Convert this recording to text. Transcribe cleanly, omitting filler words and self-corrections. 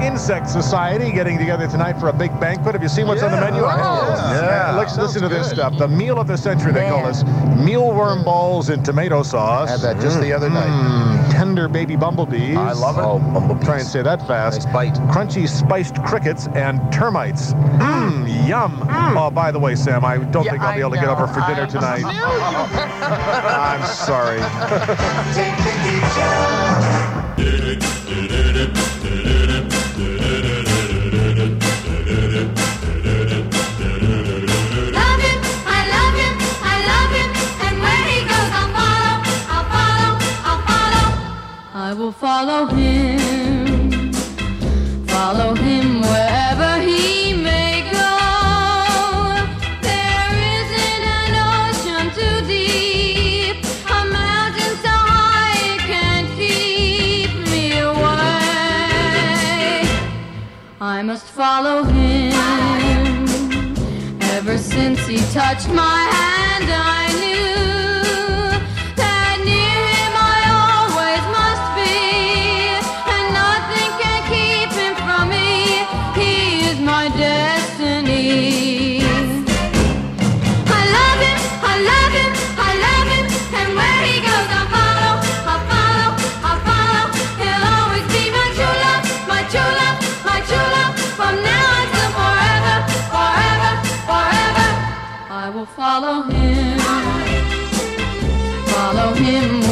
Insect Society getting together tonight for a big banquet. Have you seen what's on the menu? Listen to this stuff. The meal of the century, they call this. Mealworm balls in tomato sauce. Had that just the other night. Tender baby bumblebees. I love it. Oh, bumblebees. Try and say that fast. Nice bite. Crunchy spiced crickets and termites. Yum. Oh, by the way, Sam, I don't think I'll be able to get over for dinner tonight. I'm sorry. I will follow him wherever he may go. There isn't an ocean too deep, a mountain so high it can't keep me away. I must follow him. Ever since he touched my hand, I knew that near him I always must be, and nothing can keep him from me. He is my destiny. I love him, I love him, I love him, and where he goes I'll follow, I'll follow, I'll follow. He'll always be my true love, my true love, my true love, from now until forever, forever, forever. I will follow him